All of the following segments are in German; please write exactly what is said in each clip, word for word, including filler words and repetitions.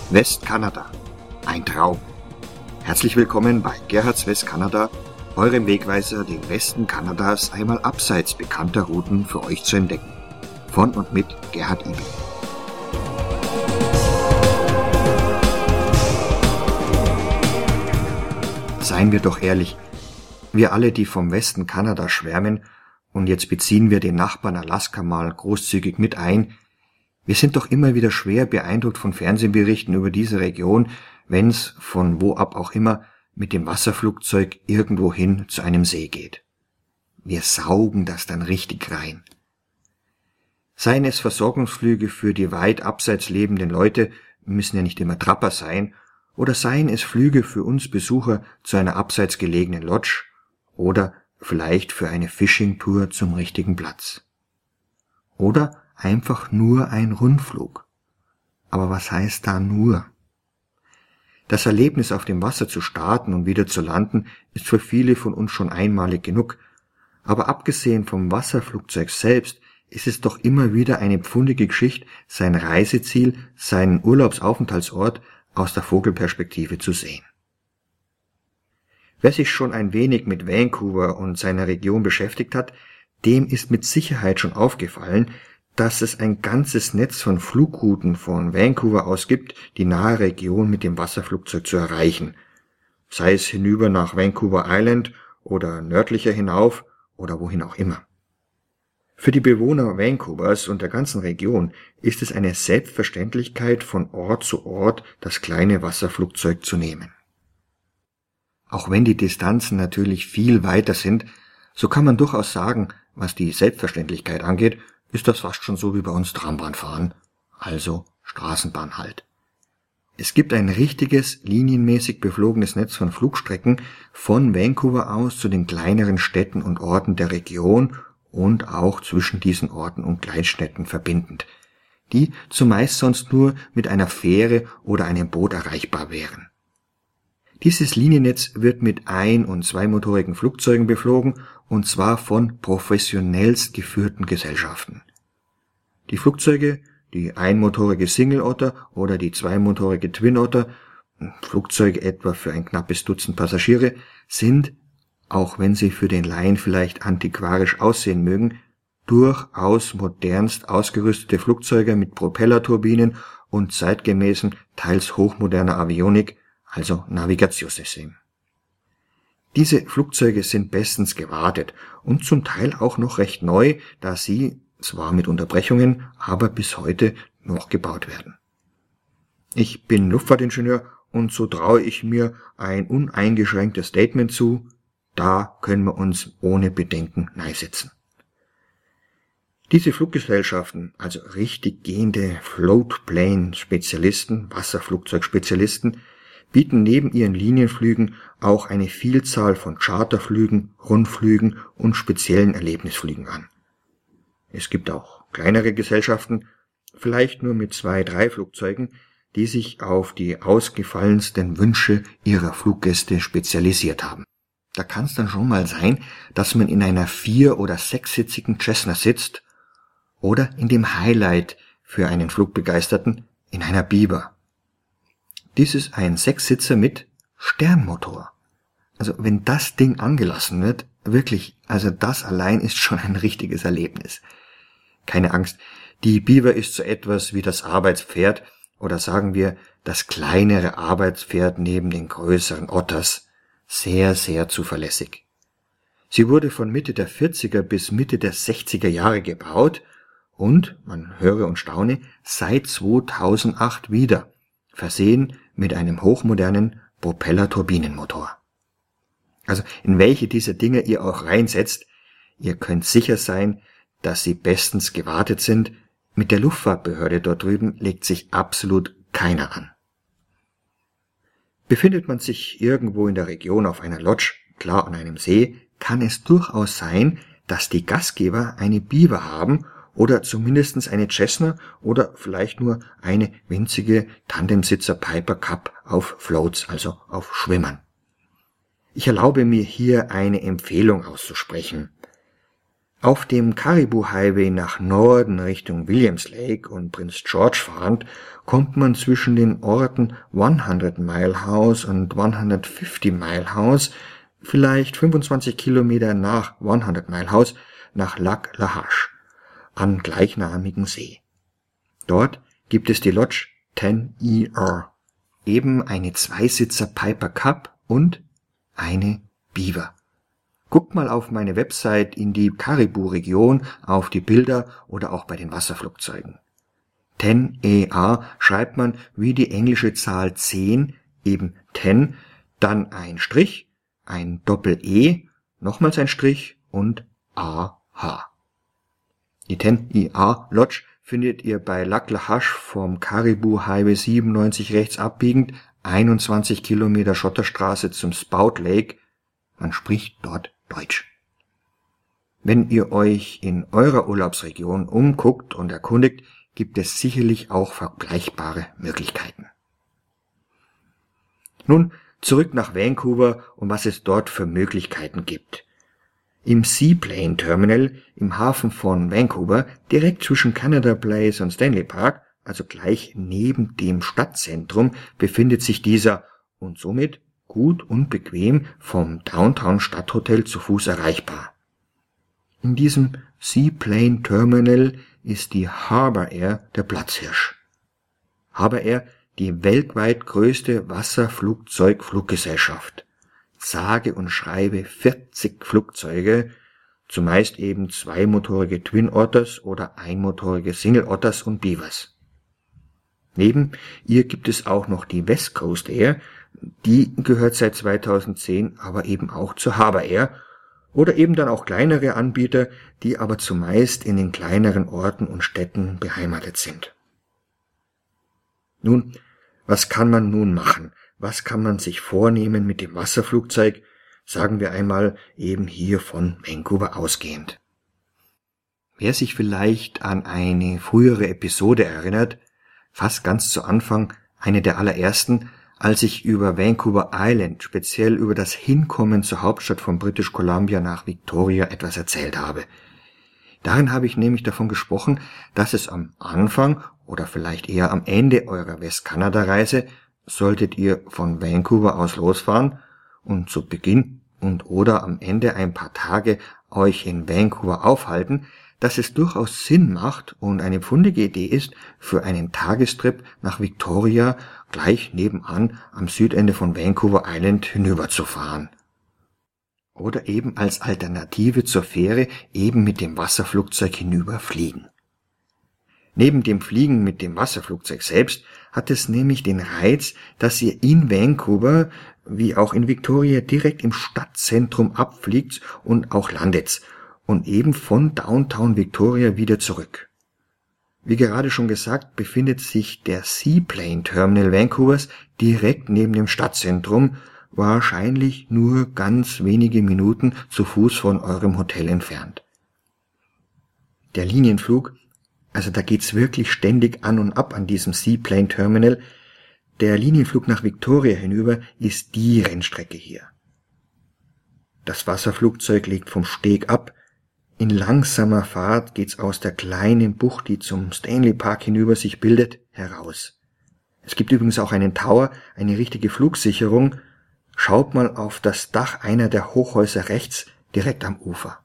Westkanada. Ein Traum. Herzlich willkommen bei Gerhards Westkanada, eurem Wegweiser, den Westen Kanadas einmal abseits bekannter Routen für euch zu entdecken. Von und mit Gerhard Igel. Seien wir doch ehrlich, wir alle, die vom Westen Kanada schwärmen, und jetzt beziehen wir den Nachbarn Alaska mal großzügig mit ein, wir sind doch immer wieder schwer beeindruckt von Fernsehberichten über diese Region, wenn's, von wo ab auch immer, mit dem Wasserflugzeug irgendwohin zu einem See geht. Wir saugen das dann richtig rein. Seien es Versorgungsflüge für die weit abseits lebenden Leute, müssen ja nicht immer Trapper sein, oder seien es Flüge für uns Besucher zu einer abseits gelegenen Lodge oder vielleicht für eine Fishing-Tour zum richtigen Platz. Oder einfach nur ein Rundflug. Aber was heißt da nur? Das Erlebnis, auf dem Wasser zu starten und wieder zu landen, ist für viele von uns schon einmalig genug. Aber abgesehen vom Wasserflugzeug selbst ist es doch immer wieder eine pfundige Geschichte, sein Reiseziel, seinen Urlaubsaufenthaltsort aus der Vogelperspektive zu sehen. Wer sich schon ein wenig mit Vancouver und seiner Region beschäftigt hat, dem ist mit Sicherheit schon aufgefallen, dass es ein ganzes Netz von Flugrouten von Vancouver aus gibt, die nahe Region mit dem Wasserflugzeug zu erreichen. Sei es hinüber nach Vancouver Island oder nördlicher hinauf oder wohin auch immer. Für die Bewohner Vancouvers und der ganzen Region ist es eine Selbstverständlichkeit, von Ort zu Ort das kleine Wasserflugzeug zu nehmen. Auch wenn die Distanzen natürlich viel weiter sind, so kann man durchaus sagen, was die Selbstverständlichkeit angeht, ist das fast schon so wie bei uns Trambahnfahren, also Straßenbahn halt. Es gibt ein richtiges, linienmäßig beflogenes Netz von Flugstrecken von Vancouver aus zu den kleineren Städten und Orten der Region und auch zwischen diesen Orten und Kleinstädten verbindend, die zumeist sonst nur mit einer Fähre oder einem Boot erreichbar wären. Dieses Liniennetz wird mit ein- und zweimotorigen Flugzeugen beflogen, und zwar von professionellst geführten Gesellschaften. Die Flugzeuge, die einmotorige Single Otter oder die zweimotorige Twin Otter, Flugzeuge etwa für ein knappes Dutzend Passagiere, sind, auch wenn sie für den Laien vielleicht antiquarisch aussehen mögen, durchaus modernst ausgerüstete Flugzeuge mit Propellerturbinen und zeitgemäßen, teils hochmoderner Avionik, also Navigationssystem. Diese Flugzeuge sind bestens gewartet und zum Teil auch noch recht neu, da sie, zwar mit Unterbrechungen, aber bis heute noch gebaut werden. Ich bin Luftfahrtingenieur und so traue ich mir ein uneingeschränktes Statement zu, da können wir uns ohne Bedenken neisetzen. Diese Fluggesellschaften, also richtig gehende Floatplane-Spezialisten, Wasserflugzeugspezialisten, bieten neben ihren Linienflügen auch eine Vielzahl von Charterflügen, Rundflügen und speziellen Erlebnisflügen an. Es gibt auch kleinere Gesellschaften, vielleicht nur mit zwei, drei Flugzeugen, die sich auf die ausgefallensten Wünsche ihrer Fluggäste spezialisiert haben. Da kann es dann schon mal sein, dass man in einer vier- oder sechssitzigen Cessna sitzt oder in dem Highlight für einen Flugbegeisterten in einer Beaver. Dies ist ein Sechssitzer mit Sternmotor. Also wenn das Ding angelassen wird, wirklich, also das allein ist schon ein richtiges Erlebnis. Keine Angst, die Beaver ist so etwas wie das Arbeitspferd oder sagen wir das kleinere Arbeitspferd neben den größeren Otters. Sehr, sehr zuverlässig. Sie wurde von Mitte der vierziger bis Mitte der sechziger Jahre gebaut und, man höre und staune, seit zweitausendacht wieder, versehen mit einem hochmodernen Propellerturbinenmotor. Also in welche dieser Dinge ihr auch reinsetzt, ihr könnt sicher sein, dass sie bestens gewartet sind. Mit der Luftfahrtbehörde dort drüben legt sich absolut keiner an. Befindet man sich irgendwo in der Region auf einer Lodge, klar an einem See, kann es durchaus sein, dass die Gastgeber eine Beaver haben oder zumindest eine Cessna oder vielleicht nur eine winzige Tandemsitzer Piper Cub auf Floats, also auf Schwimmern. Ich erlaube mir hier eine Empfehlung auszusprechen. Auf dem Caribou Highway nach Norden Richtung Williams Lake und Prince George fahrend kommt man zwischen den Orten hundert Mile House und hundertfünfzig Mile House, vielleicht fünfundzwanzig Kilometer nach hundert Mile House, nach Lac La Hache, am gleichnamigen See. Dort gibt es die Lodge zehn E R, eben eine Zweisitzer Piper Cub und eine Beaver. Guckt mal auf meine Website in die Caribou-Region auf die Bilder oder auch bei den Wasserflugzeugen. zehn E R schreibt man wie die englische Zahl zehn, eben zehn, dann ein Strich, ein Doppel-E, nochmals ein Strich und A H. Die zehn E R Lodge findet ihr bei Lac La Hache vom Caribou Highway siebenundneunzig rechts abbiegend, einundzwanzig Kilometer Schotterstraße zum Spout Lake. Man spricht dort Deutsch. Wenn ihr euch in eurer Urlaubsregion umguckt und erkundigt, gibt es sicherlich auch vergleichbare Möglichkeiten. Nun zurück nach Vancouver und was es dort für Möglichkeiten gibt. Im Seaplane Terminal im Hafen von Vancouver, direkt zwischen Canada Place und Stanley Park, also gleich neben dem Stadtzentrum, befindet sich dieser und somit gut und bequem vom Downtown Stadthotel zu Fuß erreichbar. In diesem Seaplane Terminal ist die Harbour Air der Platzhirsch. Harbour Air, die weltweit größte Wasserflugzeugfluggesellschaft. Sage und schreibe vierzig Flugzeuge, zumeist eben zweimotorige Twin Otters oder einmotorige Single Otters und Beavers. Neben ihr gibt es auch noch die West Coast Air, die gehört seit zweitausendzehn aber eben auch zur Harbour Air, oder eben dann auch kleinere Anbieter, die aber zumeist in den kleineren Orten und Städten beheimatet sind. Nun, was kann man nun machen? Was kann man sich vornehmen mit dem Wasserflugzeug, sagen wir einmal eben hier von Vancouver ausgehend? Wer sich vielleicht an eine frühere Episode erinnert, fast ganz zu Anfang, eine der allerersten, als ich über Vancouver Island, speziell über das Hinkommen zur Hauptstadt von British Columbia nach Victoria etwas erzählt habe. Darin habe ich nämlich davon gesprochen, dass es am Anfang oder vielleicht eher am Ende eurer Westkanada-Reise, solltet ihr von Vancouver aus losfahren und zu Beginn und oder am Ende ein paar Tage euch in Vancouver aufhalten, dass es durchaus Sinn macht und eine pfundige Idee ist, für einen Tagestrip nach Victoria gleich nebenan am Südende von Vancouver Island hinüberzufahren. Oder eben als Alternative zur Fähre eben mit dem Wasserflugzeug hinüberfliegen. Neben dem Fliegen mit dem Wasserflugzeug selbst hat es nämlich den Reiz, dass ihr in Vancouver wie auch in Victoria direkt im Stadtzentrum abfliegt und auch landet und eben von Downtown Victoria wieder zurück. Wie gerade schon gesagt, befindet sich der Seaplane Terminal Vancouvers direkt neben dem Stadtzentrum, wahrscheinlich nur ganz wenige Minuten zu Fuß von eurem Hotel entfernt. Der Linienflug, also da geht's wirklich ständig an und ab an diesem Seaplane Terminal, der Linienflug nach Victoria hinüber ist die Rennstrecke hier. Das Wasserflugzeug legt vom Steg ab. In langsamer Fahrt geht's aus der kleinen Bucht, die zum Stanley Park hinüber sich bildet, heraus. Es gibt übrigens auch einen Tower, eine richtige Flugsicherung. Schaut mal auf das Dach einer der Hochhäuser rechts, direkt am Ufer.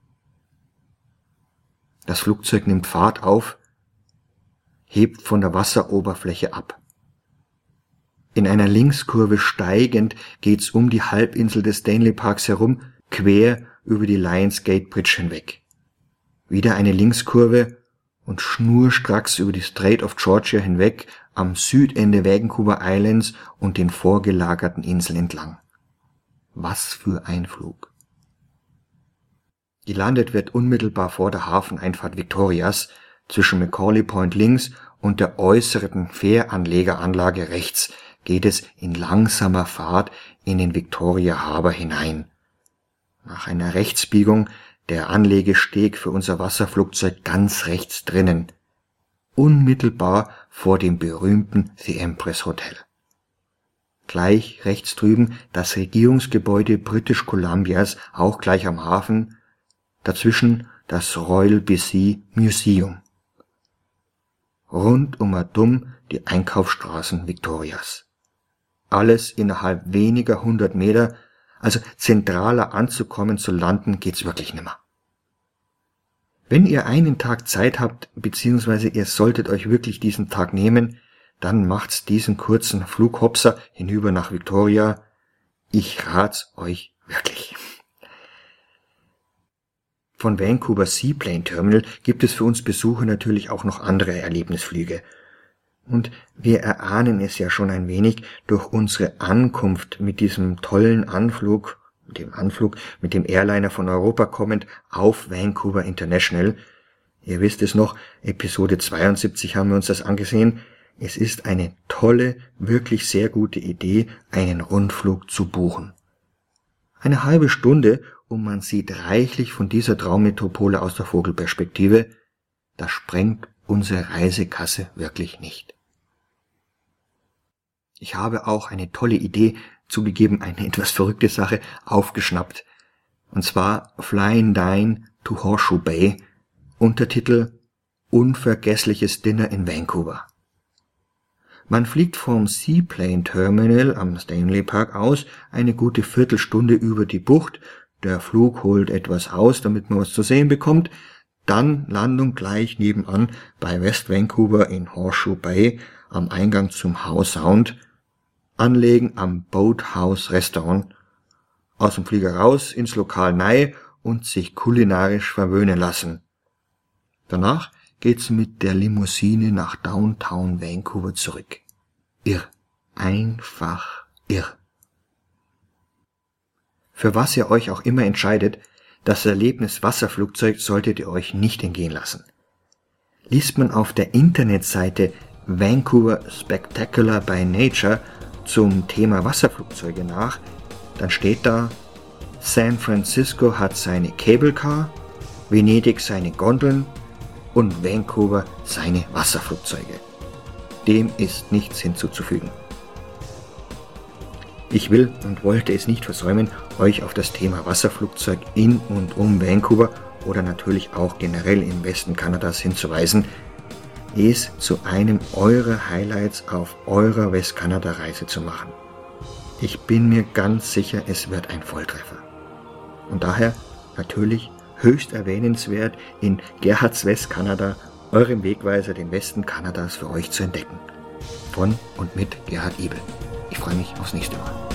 Das Flugzeug nimmt Fahrt auf, hebt von der Wasseroberfläche ab. In einer Linkskurve steigend geht's um die Halbinsel des Stanley Parks herum, quer über die Lions Gate Bridge hinweg. Wieder eine Linkskurve und schnurstracks über die Strait of Georgia hinweg am Südende Vancouver Islands und den vorgelagerten Inseln entlang. Was für ein Flug! Gelandet wird unmittelbar vor der Hafeneinfahrt Victorias zwischen Macaulay Point links und der äußeren Fähranlegeranlage rechts geht es in langsamer Fahrt in den Victoria Harbour hinein. Nach einer Rechtsbiegung der Anlegesteg für unser Wasserflugzeug ganz rechts drinnen, unmittelbar vor dem berühmten The Empress Hotel. Gleich rechts drüben das Regierungsgebäude British Columbias, auch gleich am Hafen, dazwischen das Royal B C Museum. Rundum die Einkaufsstraßen Victorias. Alles innerhalb weniger hundert Meter, also zentraler anzukommen, zu landen, geht's wirklich nimmer. Wenn ihr einen Tag Zeit habt, beziehungsweise ihr solltet euch wirklich diesen Tag nehmen, dann macht's diesen kurzen Flughopser hinüber nach Victoria. Ich rat's euch wirklich. Von Vancouver Seaplane Terminal gibt es für uns Besucher natürlich auch noch andere Erlebnisflüge. Und wir erahnen es ja schon ein wenig durch unsere Ankunft mit diesem tollen Anflug, mit dem Anflug mit dem Airliner von Europa kommend auf Vancouver International. Ihr wisst es noch, Episode zweiundsiebzig haben wir uns das angesehen. Es ist eine tolle, wirklich sehr gute Idee, einen Rundflug zu buchen. Eine halbe Stunde und man sieht reichlich von dieser Traummetropole aus der Vogelperspektive. Das sprengt unsere Reisekasse wirklich nicht. Ich habe auch eine tolle Idee, zugegeben eine etwas verrückte Sache, aufgeschnappt. Und zwar Flying Dine to Horseshoe Bay, Untertitel Unvergessliches Dinner in Vancouver. Man fliegt vom Seaplane Terminal am Stanley Park aus eine gute Viertelstunde über die Bucht. Der Flug holt etwas aus, damit man was zu sehen bekommt. Dann Landung gleich nebenan bei West Vancouver in Horseshoe Bay am Eingang zum Howe Sound. Anlegen am Boathouse Restaurant. Aus dem Flieger raus ins Lokal rein und sich kulinarisch verwöhnen lassen. Danach geht's mit der Limousine nach Downtown Vancouver zurück. Irr. Einfach irr. Für was ihr euch auch immer entscheidet, das Erlebnis Wasserflugzeug solltet ihr euch nicht entgehen lassen. Liest man auf der Internetseite Vancouver Spectacular by Nature zum Thema Wasserflugzeuge nach, dann steht da, San Francisco hat seine Cable Car, Venedig seine Gondeln und Vancouver seine Wasserflugzeuge. Dem ist nichts hinzuzufügen. Ich will und wollte es nicht versäumen, euch auf das Thema Wasserflugzeug in und um Vancouver oder natürlich auch generell im Westen Kanadas hinzuweisen, es zu einem eurer Highlights auf eurer Westkanada-Reise zu machen. Ich bin mir ganz sicher, es wird ein Volltreffer. Und daher natürlich höchst erwähnenswert, in Gerhards Westkanada, eurem Wegweiser, den Westen Kanadas für euch zu entdecken. Von und mit Gerhard Ibel. Ich freue mich aufs nächste Mal.